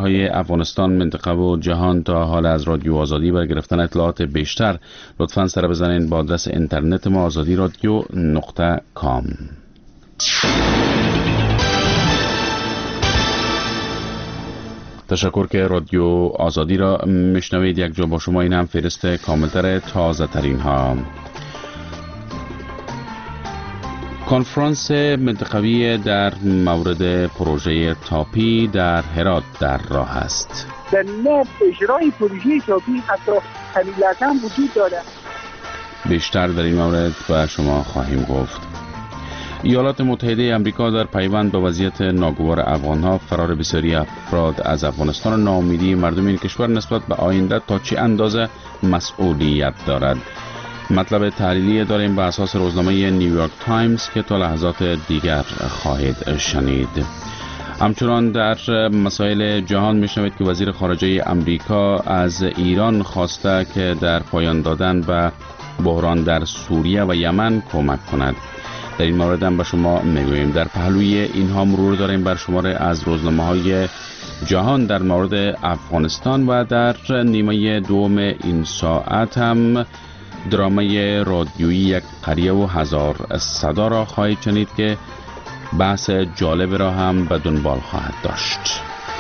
خبرهای افغانستان، منطقه و جهان تا حال از رادیو آزادی و گرفتن اطلاعات بیشتر لطفاً سر بزنین با آدرس اینترنت ما azadi.radio.com. تشکر که رادیو آزادی را میشنوید. یک جا با شما، این هم فهرست کاملتر تازه ترین ها. کنفرانس منطقوی در مورد پروژه تاپی در هرات در راه است. در نب اجرای پروژه تاپی حتی قبیلتا وجود دارد. بیشتر در این مورد به شما خواهیم گفت. ایالات متحده آمریکا در پیوند با وضعیت ناگوار افغانها، فرار بسیاری افراد از افغانستان و ناامیدی مردم این کشور نسبت به آینده تا چه اندازه مسئولیت دارد. مطلب تحلیلی داریم به اساس روزنامه نیویورک تایمز که تا لحظات دیگر خواهید شنید. همچنان در مسائل جهان میشنوید که وزیر خارجه آمریکا از ایران خواسته که در پایان دادن به بحران در سوریه و یمن کمک کند. در این مورد هم به شما میگوییم. در پهلوی اینها مرور داریم بر شماره از روزنامه‌های جهان در مورد افغانستان و در نیمه دوم این ساعت هم درامای رادیویی یک قریه و هزار صدا را خواهید شنید که بحث جالب را هم به دنبال خواهد داشت.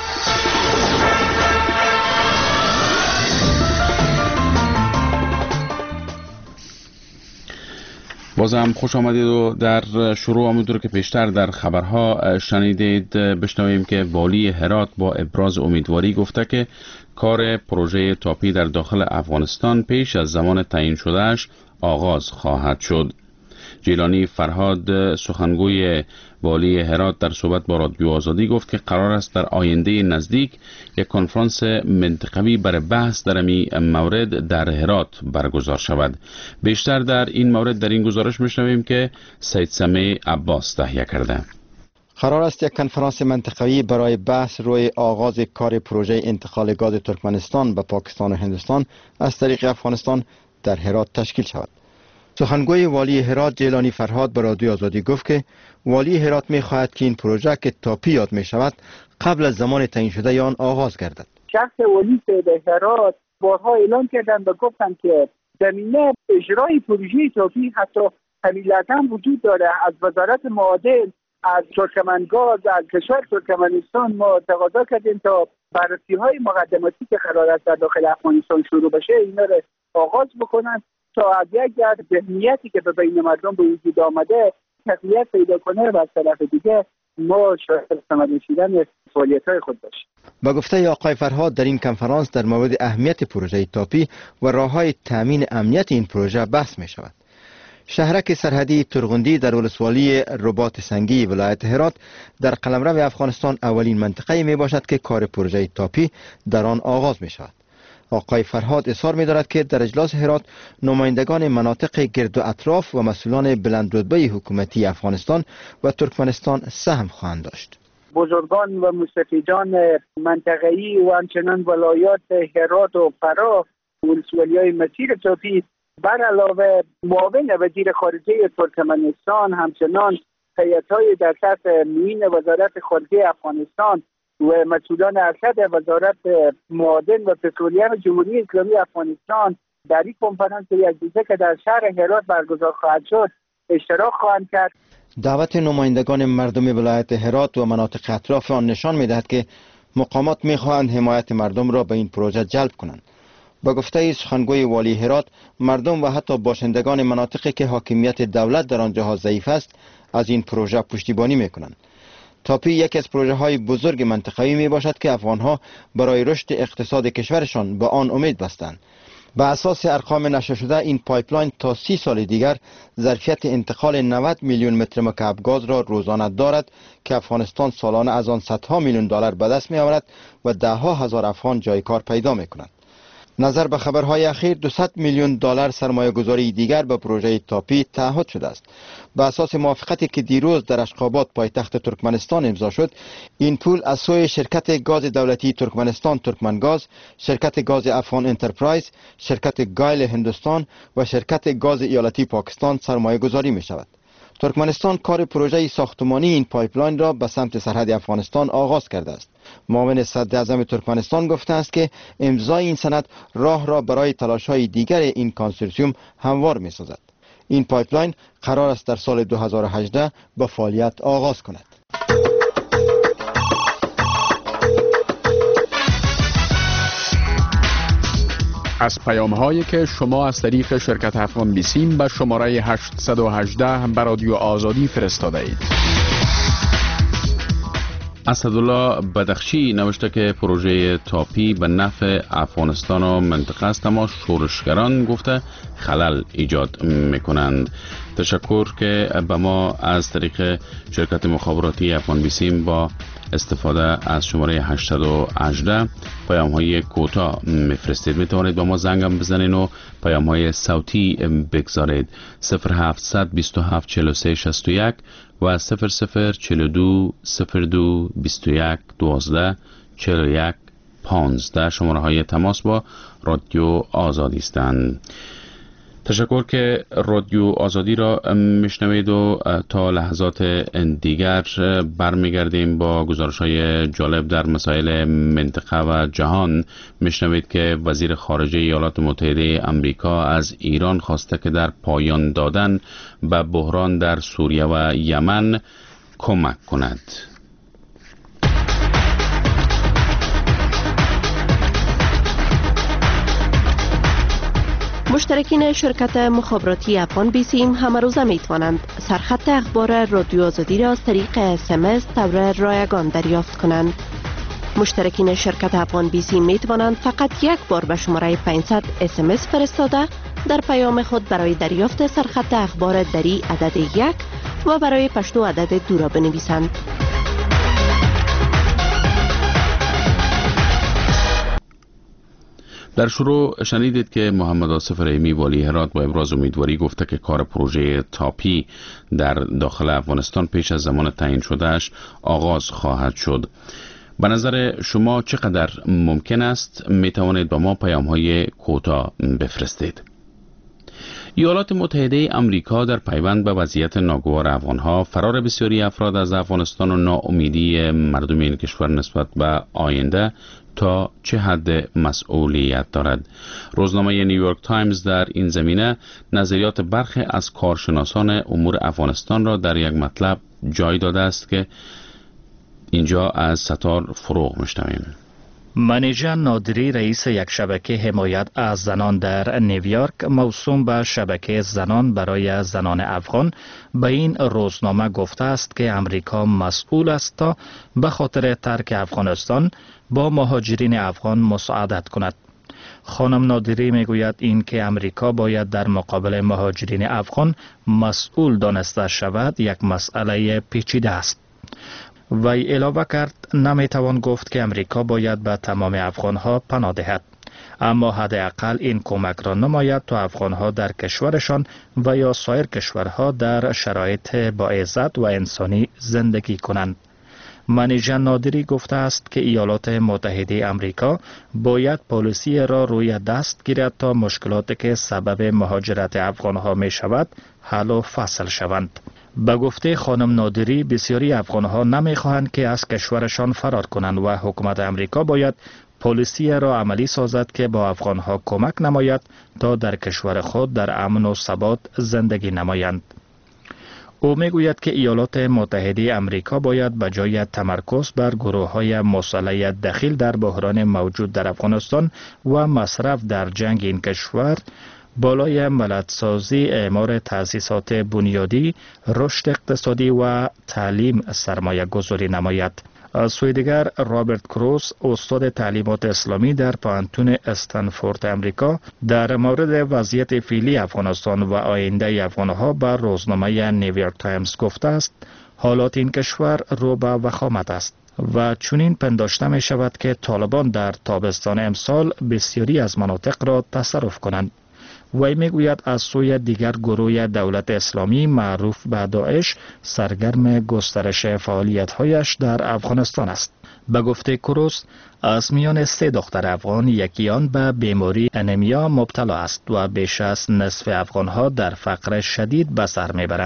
بازم خوش آمدید و در شروع همونطور که پیشتر در خبرها شنیدید بشنویم که والی هرات با ابراز امیدواری گفته که کار پروژه تاپی در داخل افغانستان پیش از زمان تعیین شدهش آغاز خواهد شد. جیلانی فرهاد، سخنگوی والی هرات، در صحبت با رادیو آزادی گفت که قرار است در آینده نزدیک یک کنفرانس منطقوی برای بحث در این مورد در هرات برگزار شود. بیشتر در این مورد در این گزارش میشنویم که سید سمیع عباس تهیه کرده. قرار است یک کنفرانس منطقوی برای بحث روی آغاز کار پروژه انتقال گاز ترکمنستان به پاکستان و هندوستان از طریق افغانستان در هرات تشکیل شود. سخنگوی والی هرات جیلانی فرهاد به رادیو آزادی گفت که والی هرات می خواهد که این پروژه که تاپی یاد می شود قبل از زمان تعیین شده آن آغاز گردد. شخص والی به هرات بارها اعلام کردند و گفتند که زمینه اجرای پروژه تاپی حتی قبیلتا وجود دارد. از وزارت معادن، از ترکمنگاز، از کشور ترکمنستان ما تقاضا کردیم تا بررسی های مقدماتی که قرار است در داخل افغانستان شروع بشه اینا رو آغاز بکنند تا از یک ذهنیتی که به بین مردم به وجود آمده تقویت پیدا کنه و از طرف دیگه ما شاهد ثمر رسیدن فعالیت‌های خود باشیم. با گفته آقای فرهاد در این کنفرانس در مورد اهمیت پروژه تاپی و راه‌های تامین امنیت این پروژه بحث می شود. شهرک سرحدی ترغندی در ولسوالی رباط سنگی ولایت هرات در قلمرو افغانستان اولین منطقه می باشد که کار پروژه تاپی در آن آغاز می شود. آقای فرهاد اصرار می دارد که در اجلاس هرات نمایندگان مناطق گرد و اطراف و مسئولان بلند رتبه حکومتی افغانستان و ترکمنستان سهم خواهند داشت. بزرگان و مستفیدان منطقه‌ای و همچنان ولایات هرات و فراه ولسوالی‌های مسیر تاپی بر علاوه معاون وزیر خارجه ترکمنستان همچنان هیئت‌های در سطح معین وزارت خارجه افغانستان و مسئولان ارشد وزارت معادن و پترولیوم جمهوری اسلامی افغانستان در این کنفرانس یک روزه که در شهر هرات برگزار خواهد شد اشتراک خواهند کرد. دعوت نمایندگان مردم ولایت هرات و مناطق اطراف آن نشان می‌دهد که مقامات می‌خواهند حمایت مردم را به این پروژه جلب کنند. با گفته سخنگوی والی هرات، مردم و حتی باشندگان مناطقی که حاکمیت دولت در آنجاها ضعیف است از این پروژه پشتیبانی می‌کنند. تاپی یکی از پروژه های بزرگ منطقه‌ای می باشد که افغانها برای رشد اقتصاد کشورشان به آن امید بستند. به اساس ارقام نشر شده این پایپلاین تا 30 سال دیگر ظرفیت انتقال 90 میلیون متر مکعب گاز را روزانه دارد که افغانستان سالانه از آن صدها میلیون دلار به دست می آورد و ده‌ها هزار افغان جای کار پیدا می کنند. نظر به خبرهای اخیر 200 میلیون دلار سرمایه گذاری دیگر به پروژه تاپی تعهد شده است. به اساس موافقتی که دیروز در اشخاباد پایتخت ترکمنستان امضا شد، این پول از سوی شرکت گاز دولتی ترکمنستان ترکمنگاز، شرکت گاز افغان انترپرایز، شرکت گایل هندوستان و شرکت گاز ایالتی پاکستان سرمایه گذاری می شود. ترکمنستان کار پروژه ساختمانی این پایپلاین را به سمت سرحد افغانستان آغاز کرده است. معاون صدر اعظم ترکمنستان گفته است که امضای این سند راه را برای تلاش‌های دیگر این کنسورسیوم هموار می‌سازد. این پایپلاین قرار است در سال 2018 به فعالیت آغاز کند. از پیام‌هایی که شما از طریق شرکت افغان بیسیم به شماره 818 به رادیو آزادی فرستاده اید. اسدالله بدخشی نوشته که پروژه تاپی به نفع افغانستان و منطقه است، اما شورشگران گفته خلل ایجاد میکنند. تشکر که به ما از طریق شرکت مخابراتی افغان بیسیم با استفاده از شماره 818 پیام های کوتاه میفرستید. میتوانید با ما زنگم بزنید و پیام های صوتی بگذارید. 0700 27 43 61 و 0042 02 21 12 41 15 شماره های تماس با رادیو آزادی هستند. تشکر که رادیو آزادی را میشنوید و تا لحظات دیگر برمیگردیم با گزارش های جالب در مسائل منطقه و جهان. میشنوید که وزیر خارجه ایالات متحده آمریکا از ایران خواسته که در پایان دادن به بحران در سوریه و یمن کمک کند. مشترکین شرکت مخابراتی افغان بیسیم همه روزه می توانند سرخط اخبار رادیو آزادی را از طریق SMS طور رایگان دریافت کنند. مشترکین شرکت افغان بیسیم می توانند فقط یک بار به شماره 500 SMS فرستاده در پیام خود برای دریافت سرخط اخبار دری عدد 1 و برای پشتو عدد 2 را بنویسند. در شروع شنیدید که محمد آصف رحیمی والی هرات با ابراز امیدواری گفته که کار پروژه تاپی در داخل افغانستان پیش از زمان تعیین شدهش آغاز خواهد شد. به نظر شما چقدر ممکن است؟ می توانید با ما پیام های کوتاه بفرستید. ایالات متحده آمریکا در پیوند به وضعیت ناگوار افغانها، فرار بسیاری افراد از افغانستان و ناامیدی مردم این کشور نسبت به آینده تا چه حد مسئولیت دارد؟ روزنامه نیویورک تایمز در این زمینه نظریات برخی از کارشناسان امور افغانستان را در یک مطلب جای داده است که اینجا از ستار فروغ میشنویم. منیژه نادری رئیس یک شبکه حمایت از زنان در نیویورک موسوم به شبکه زنان برای زنان افغان به این روزنامه گفته است که امریکا مسئول است تا به خاطر ترک افغانستان با مهاجرین افغان مساعدت کند. خانم نادری میگوید این که امریکا باید در مقابل مهاجرین افغان مسئول دانسته شود یک مسئله پیچیده است. وی علاوه کرد نمیتوان گفت که امریکا باید به تمام افغانها پناه دهد، اما حداقل این کمک را نماید تا افغانها در کشورشان و یا سایر کشورها در شرایط با عزت و انسانی زندگی کنند. منیژه نادری گفته است که ایالات متحده آمریکا باید پالیسی را روی دست گیرد تا مشکلاتی که سبب مهاجرت افغانها می شود حل و فصل شوند. به گفته خانم نادری بسیاری افغانها نمیخواهند که از کشورشان فرار کنند و حکومت امریکا باید پالیسی را عملی سازد که با افغانها کمک نماید تا در کشور خود در امن و ثبات زندگی نمایند. او میگوید که ایالات متحده آمریکا باید به جای تمرکز بر گروه‌های مسلح دخیل در بحران موجود در افغانستان و مصرف در جنگ این کشور بالای ملت‌سازی، اعمار تأسیسات بنیادی، رشد اقتصادی و تعلیم سرمایه گذاری نماید. از سوی دیگر رابرت کروس استاد تعلیمات اسلامی در پوهنتون استنفورد امریکا در مورد وضعیت فعلی افغانستان و آینده افغانها به روزنامه نیویورک تایمز گفته است حالات این کشور رو به وخامت است و چنین پنداشته می شود که طالبان در تابستان امسال بسیاری از مناطق را تصرف کنند. وی میگوید از سوی دیگر گروه دولت اسلامی معروف به داعش سرگرم گسترش فعالیت‌هایش در افغانستان است. به گفته کروس از میان 3 دختر افغان یکی آن به بیماری انیمیا مبتلا است و بیش از نصف افغانها در فقر شدید به سر میبرند.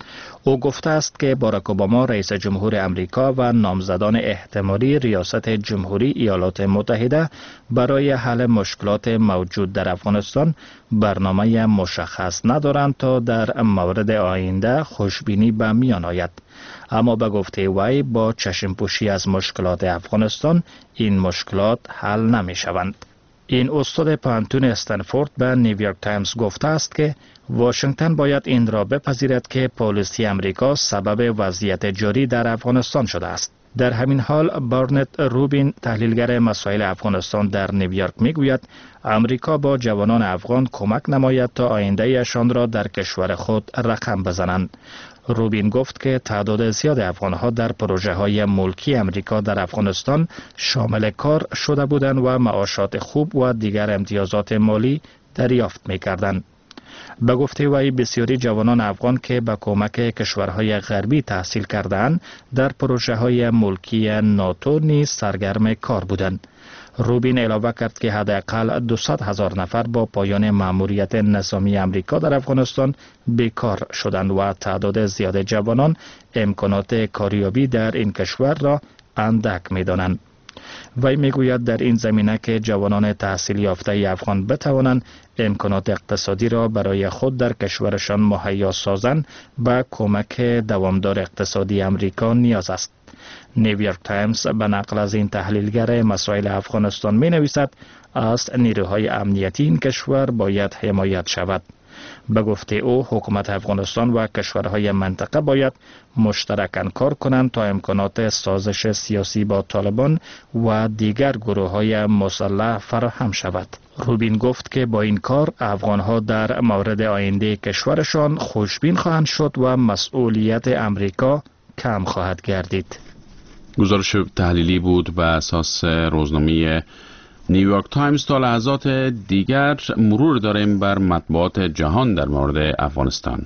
او گفته است که باراک اوباما رئیس جمهور امریکا و نامزدان احتمالی ریاست جمهوری ایالات متحده برای حل مشکلات موجود در افغانستان برنامه مشخص ندارند تا در مورد آینده خوشبینی به میان آید. اما به گفته وی با چشمپوشی از مشکلات افغانستان این مشکلات حل نمی شوند. این استاد پانتون استنفورد به نیویورک تایمز گفته است که واشنگتن باید این را بپذیرد که پالیسی امریکا سبب وضعیت جاری در افغانستان شده است. در همین حال بارنت روبین تحلیلگر مسائل افغانستان در نیویورک میگوید امریکا با جوانان افغان کمک نماید تا آینده‌شان را در کشور خود رقم بزنند. روبین گفت که تعداد زیاد افغانها در پروژه های ملکی امریکا در افغانستان شامل کار شده بودند و معاشات خوب و دیگر امتیازات مالی دریافت می‌کردند. به گفته وی بسیاری جوانان افغان که به کمک کشورهای غربی تحصیل کردند در پروژه های ملکی ناتو نیز سرگرم کار بودند. روبین علاوه کرد که حداقل 200,000 نفر با پایان مأموریت نظامی امریکا در افغانستان بیکار شدند و تعداد زیاد جوانان امکانات کاریابی در این کشور را اندک می‌دانند. وی میگوید در این زمینه که جوانان تحصیل یافته افغان بتوانند امکانات اقتصادی را برای خود در کشورشان مهیا سازند به کمک دوامدار اقتصادی امریکا نیاز است. نیویورک تایمز به نقل از این تحلیلگر مسائل افغانستان می نویسد از نیروهای امنیتی این کشور باید حمایت شود. به گفته او حکومت افغانستان و کشورهای منطقه باید مشترکاً کار کنند تا امکانات سازش سیاسی با طالبان و دیگر گروه‌های مسلح فراهم شود. روبین گفت که با این کار افغانها در مورد آینده کشورشان خوشبین خواهند شد و مسئولیت امریکا کم خواهد گردید. گزارش تحلیلی بود بر اساس روزنامه نیویورک تایمز. تا لحظات دیگر مرور داریم بر مطبوعات جهان در مورد افغانستان.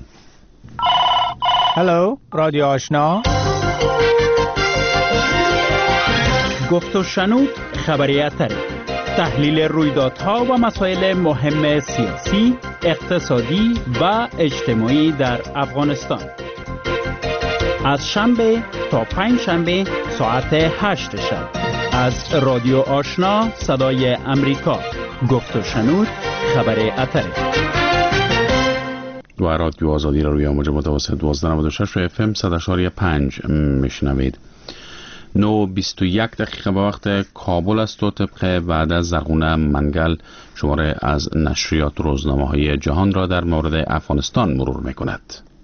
هلو رادیو آشنا، گفت و شنود خبری اتری، تحلیل رویدادها و مسائل مهم سیاسی، اقتصادی و اجتماعی در افغانستان از شنبه تا پنج شنبه ساعت 8 شب از رادیو آشنا صدای امریکا. گفت و شنود خبر اتری و رادیو آزادی را روی موج متوسط 1296 و FM 100.5 میشنوید. 9:21 دقیقه به وقت کابل است و طبق بعد از زرغونه منگل شماره از نشریات روزنامه های جهان را در مورد افغانستان مرور میکند.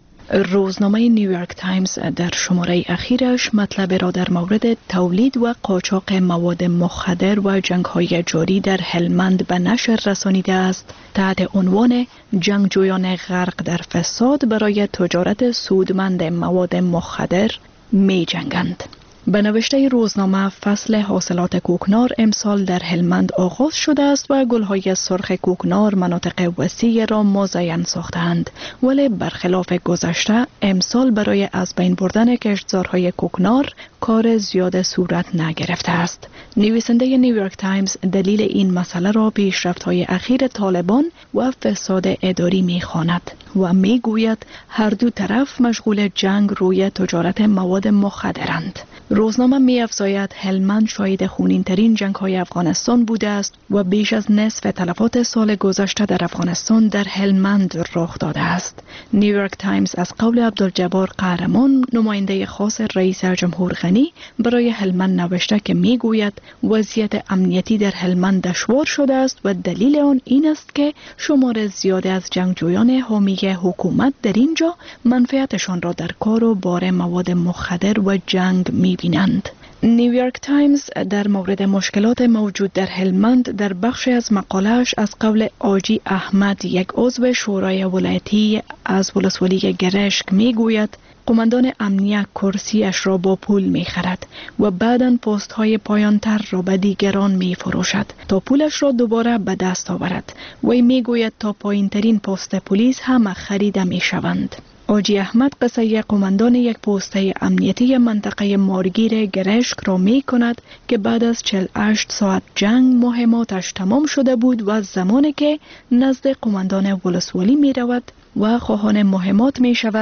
روزنامه نیویورک تایمز در شماره اخیرش مطلب را در مورد تولید و قاچاق مواد مخدر و جنگ‌های جاری در هلمند به نشر رسانیده است تحت عنوان جنگجویان غرق در فساد برای تجارت سودمند مواد مخدر می جنگند. به نوشته روزنامه فصل حاصلات کوکنار امسال در هلمند آغاز شده است و گل‌های سرخ کوکنار مناطق وسیع را مزین ساختند، ولی برخلاف گذشته امسال برای از بین بردن کشتزارهای کوکنار کار زیاد صورت نگرفته است. نویسنده نیویورک تایمز دلیل این مسئله را پیشرفت‌های اخیر طالبان و فساد اداری می‌خواند و می‌گوید هر دو طرف مشغول جنگ روی تجارت مواد مخدرند. روزنامه می‌افزاید هلمند شاهد خونین‌ترین جنگ‌های افغانستان بوده است و بیش از نصف تلفات سال گذشته در افغانستان در هلمند رخ داده است. نیویورک تایمز از قول عبدالجبار قهرمان نماینده خاص رئیس جمهور غنی برای هلمند نوشته که می‌گوید وضعیت امنیتی در هلمند دشوار شده است و دلیل آن این است که شمار زیادی از جنگجویان حامی حکومت در اینجا منفعتشان را در کار و بار مواد مخدر و جنگ می‌بینند. نیویورک تایمز در مورد مشکلات موجود در هلمند در بخشی از مقاله‌اش از قول آجی احمد، یک عضو شورای ولایتی از ولسوالی گرشک میگوید قماندان امنیه کرسیش را با پول میخرد و بعداً پست های پایانتر را به دیگران میفروشد تا پولش را دوباره به دست آورد. وی میگوید تا پایینترین پست پلیس هم خریده میشوند. آجی احمد قصه قماندان یک پسته امنیتی منطقه مارگیر گرشک را می کند که بعد از 48 ساعت جنگ مهماتش تمام شده بود و زمانی که نزد قماندان ولسوالی می رود و خواهان مهمات می شود،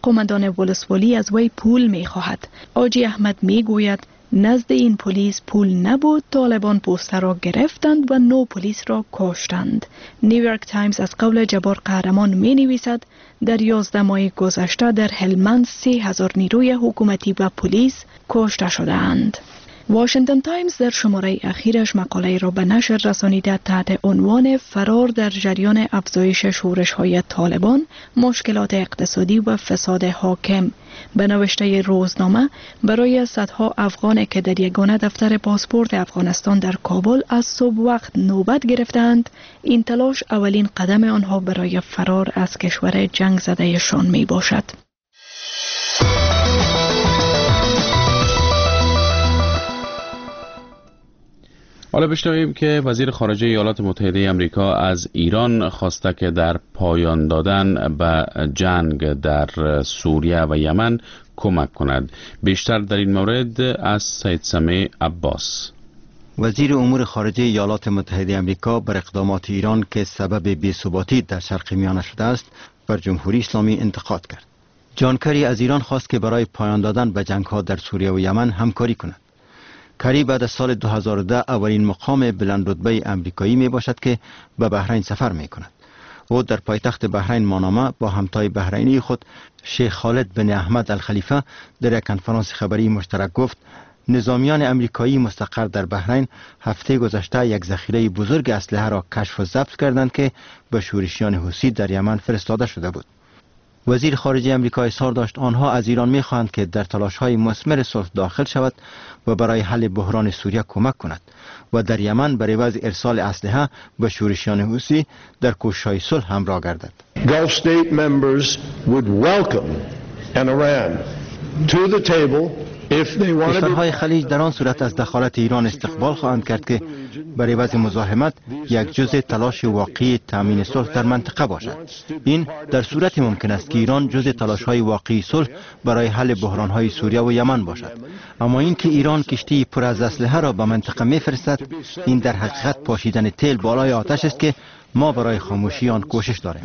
قماندان ولسوالی از وی پول می خواهد. آجی احمد می گوید نزد این پلیس پول نبود، طالبان پوستر را گرفتند و 9 پلیس را کشتند. نیویورک تایمز از قول جبار قهرمان می نویسد در 11 ماه گذشته در هلمند 3000 نیروی حکومتی و پلیس کشته شدند. واشنگتن تایمز در شماره اخیرش مقاله را به نشر رسانیده تحت عنوان فرار در جریان افزایش شورش‌های طالبان، مشکلات اقتصادی و فساد حاکم به نوشته روزنامه برای صدها افغان که در یگانه دفتر پاسپورت افغانستان در کابل از صبح وقت نوبت گرفتند، این تلاش اولین قدم آنها برای فرار از کشور جنگ زدهشان می باشد. حالا بشنویم که وزیر خارجه ایالات متحده آمریکا از ایران خواسته که در پایان دادن به جنگ در سوریه و یمن کمک کند. بیشتر در این مورد از سید سمیع عباس. وزیر امور خارجه ایالات متحده آمریکا بر اقدامات ایران که سبب بی‌ثباتی در شرق میانه شده است بر جمهوری اسلامی انتقاد کرد. جان کری از ایران خواست که برای پایان دادن به جنگ‌ها در سوریه و یمن همکاری کند. کری بعد از سال 2010 اولین مقام بلند رتبه امریکایی می باشد که به بحرین سفر می کند. او در پایتخت بحرین مانامه با همتای بحرینی خود شیخ خالد بن احمد الخلیفه در یک کنفرانس خبری مشترک گفت نظامیان امریکایی مستقر در بحرین هفته گذشته یک ذخیره بزرگ اسلحه را کشف و ضبط کردند که به شورشیان حوثی در یمن فرستاده شده بود. وزیر خارجه آمریکا اصرار داشت آنها از ایران می‌خواهند که در تلاش‌های مثمر صلح داخل شود و برای حل بحران سوریه کمک کند و در یمن برای عوض ارسال اسلحه به شورشیان حوثی در کوشش‌های صلح همراه گردد. Gulf state members would welcome Iran to the table if they wanted. کشورهای خلیج در آن صورت از دخالت ایران استقبال خواهند کرد که برای عوض مزاحمت یک جزء تلاش واقعی تامین صلح در منطقه باشد. این در صورت ممکن است که ایران جزء تلاش‌های واقعی صلح برای حل بحران‌های سوریه و یمن باشد. اما اینکه ایران کشتی پر از اسلحه را به منطقه می‌فرستد، این در حقیقت پاشیدن تیل بالای آتش است که ما برای خاموشی آن کوشش داریم.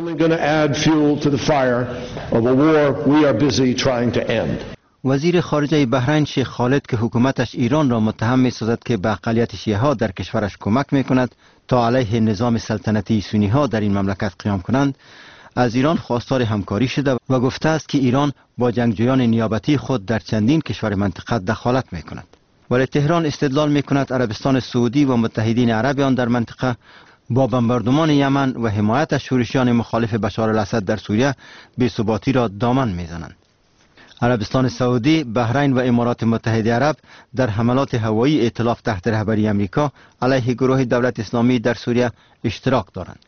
وزیر خارجه بحرین شیخ خالد که حکومتش ایران را متهم می‌سازد که به اقلیت شیعه ها در کشورش کمک می‌کند تا علیه نظام سلطنتی سنی ها در این مملکت قیام کنند، از ایران خواستار همکاری شده و گفته است که ایران با جنگجویان نیابتی خود در چندین کشور منطقه دخالت می‌کند. ولی تهران استدلال می‌کند عربستان سعودی و متحدین عرب آن در منطقه با بمباردمان یمن و حمایت شورشیان مخالف بشار الاسد در سوریه بی‌ثباتی را دامن می‌زنند. عربستان سعودی، بحرین و امارات متحده عرب در حملات هوایی ائتلاف تحت رهبری امریکا علیه گروه دولت اسلامی در سوریه اشتراک دارند.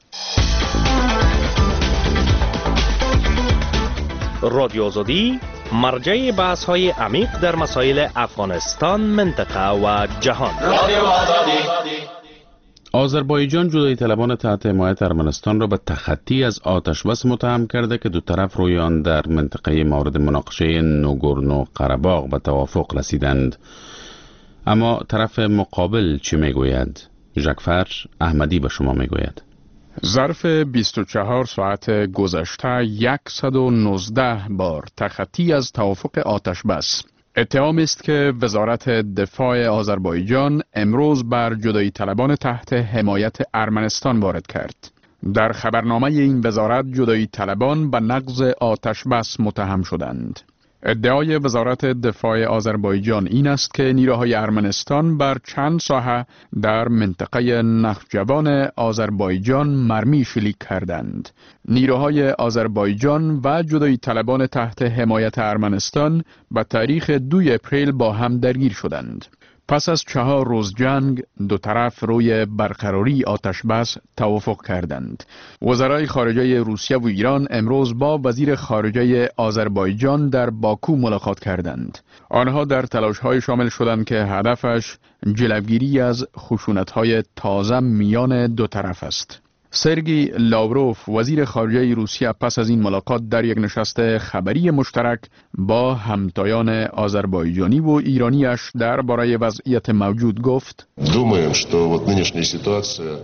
رادیو آزادی مرجع بحث‌های عمیق در مسائل افغانستان، منطقه و جهان. رادیو آزادی. آذربایجان جدایی طلبان تحت حمایت ارمنستان را به تخطی از آتش بس متهم کرده که دو طرف روی آن در منطقه مورد مناقشه نوگورنو قره‌باغ به توافق رسیدند. اما طرف مقابل چی میگوید؟ ژکفر احمدی به شما میگوید. ظرف 24 ساعت گذشته 119 بار تخطی از توافق آتش بس. اتهام است که وزارت دفاع آذربایجان امروز بر جدایی طلبان تحت حمایت ارمنستان وارد کرد. در خبرنامه این وزارت جدایی طلبان به نقض آتش بس متهم شدند. ادعای وزارت دفاع آذربایجان این است که نیروهای ارمنستان بر چند ساحه در منطقه نخجوان آذربایجان مرمی شلیک کردند. نیروهای آذربایجان و جدایی طلبان تحت حمایت ارمنستان به تاریخ 2 اپریل با هم درگیر شدند. پس از 4 روز جنگ دو طرف روی برقراری آتش بس توافق کردند. وزرای خارجه روسیه و ایران امروز با وزیر خارجه آذربایجان در باکو ملاقات کردند. آنها در تلاش‌های شامل شدند که هدفش جلوگیری از خشونت‌های تازه میان دو طرف است. سرگئی لاوروف وزیر خارجه روسیه پس از این ملاقات در یک نشست خبری مشترک با همتایان آذربایجانی و ایرانیش درباره وضعیت موجود گفت: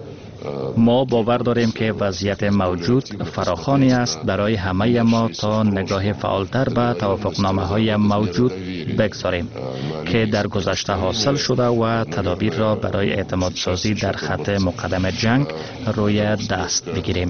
ما باور داریم که وضعیت موجود فراخوانی است برای همه ما تا نگاه فعالتر به توافقنامه‌های موجود بگذاریم که در گذشته حاصل شده و تدابیر را برای اعتماد سازی در خط مقدم جنگ روی دست بگیریم.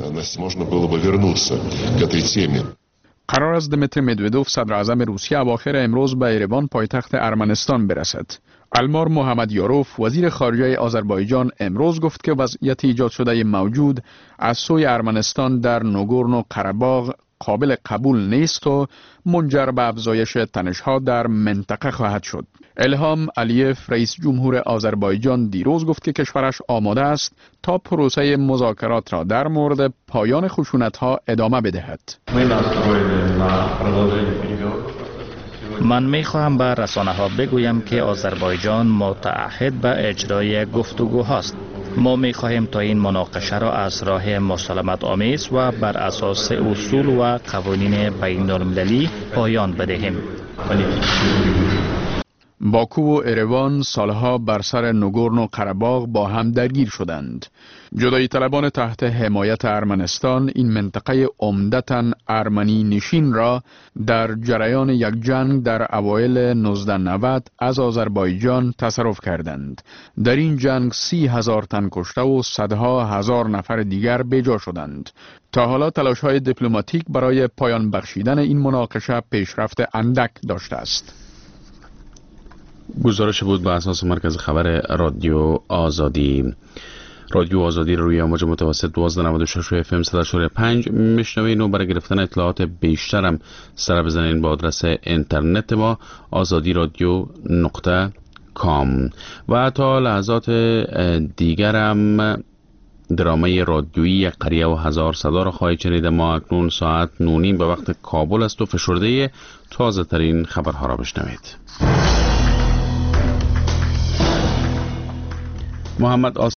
قرار است دمیتری مدودوف صدر اعظم روسیه اواخر امروز به ایروان پایتخت ارمنستان برسد. المار محمد یاروف وزیر خارجه آذربایجان امروز گفت که وضعیت ایجاد شده موجود از سوی ارمنستان در ناگورنو قره‌باغ قابل قبول نیست و منجر به افزایش تنش‌ها در منطقه خواهد شد. الهام علیف رئیس جمهور آذربایجان دیروز گفت که کشورش آماده است تا پروسه مذاکرات را در مورد پایان خشونت‌ها ادامه بدهد. من می‌خواهم به رسانه‌ها بگویم که آذربایجان متعهد به اجرای گفتگوهاست. ما می‌خواهیم تا این مناقشه را از راه مسالمت آمیز و بر اساس اصول و قوانین بین‌المللی پایان بدهیم. باکو و ایروان سالها بر سر ناگورنو قره‌باغ با هم درگیر شدند. جدایی طلبان تحت حمایت ارمنستان این منطقه عمدتاً ارمنی نشین را در جریان یک جنگ در اوایل 1990 از آذربایجان تصرف کردند. در این جنگ 30,000 تن کشته و صدها هزار نفر دیگر بیجا شدند. تا حالا تلاش‌های دیپلماتیک برای پایان بخشیدن این مناقشه پیشرفت اندک داشته است. گزارش بود به اساس مرکز خبر رادیو آزادی. رادیو آزادی روی امواج متوسط 1296 اف ام 104.5 میشنوین و برای گرفتن اطلاعات بیشتر هم سر بزنین با آدرس اینترنت ما azadi.radio.com و تا لحظات دیگر هم درامه رادیویی قریه و هزار صدا را خواهید شنید. ما اکنون ساعت 9:30 به وقت کابل است و فشرده تازه ترین خبرها را بشنوید. محمد